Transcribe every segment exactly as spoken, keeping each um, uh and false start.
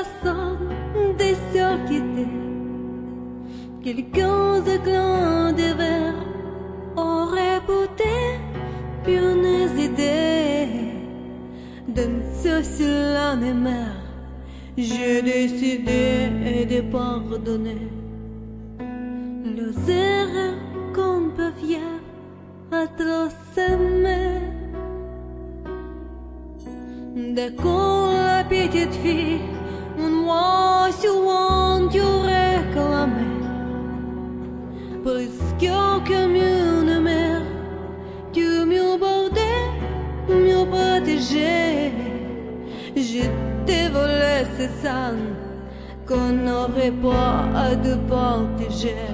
personne des sœurs quittées. Quelques éclats de verre auraient porté une idée d'un seul sur la mer. J'ai décidé de pardonner les erreurs qu'on peut faire à trop s'aimer. D'accord, la petite fille, moi souvent tu réclamais presque comme une mère. Tu mieux bordé, mieux protégé. Je t'ai volé ces sangs qu'on n'aurait pas à de partager.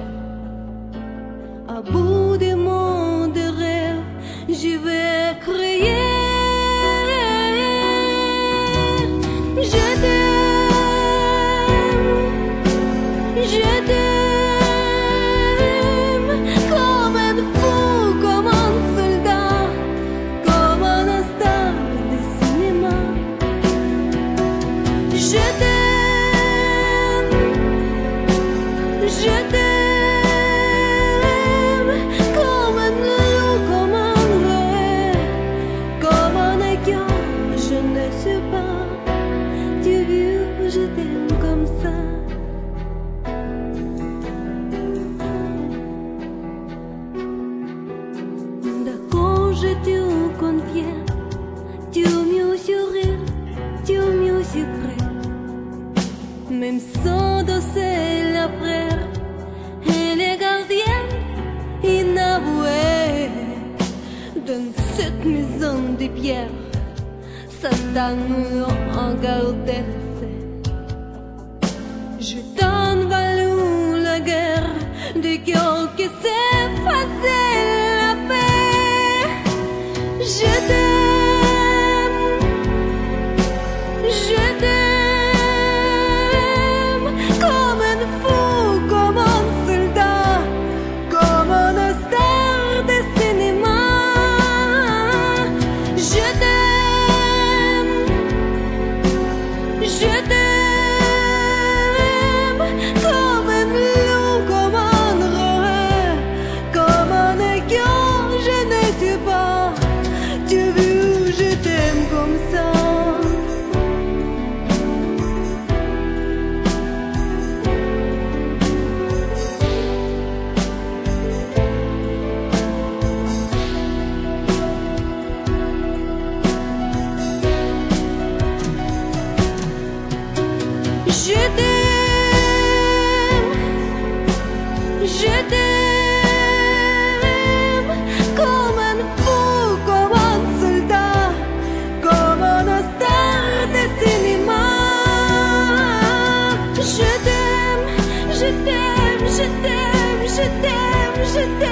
À bout de mon de rêve, je vais crier. Je t'aime, je t'aime, comme un fou, comme un soldat, comme un star de cinéma. Je t'aime, je t'aime, comme un loup, comme un vrai, comme un écart, je ne sais pas. Tu veux, je t'aime comme ça. D'accord, je te confie, tu mieux sourire, tu mieux secret. Même sans doser la frère et les gardiens inavoués dans cette maison de pierre. Satan nous a gardé. Je t'en valu la guerre de cœur qui s'est facile la paix. Je t'aime, je t'aime, comme un fou, comme un soldat, comme un star de cinéma. Je t'aime, je t'aime, comme un loup, comme un rat, comme un écart, je ne sais pas. Tu veux, je t'aime comme ça. Je t'aime, je t'aime, comme un fou, comme un soldat, comme un star de cinéma. Je t'aime, je t'aime, je t'aime, je t'aime, je t'aime.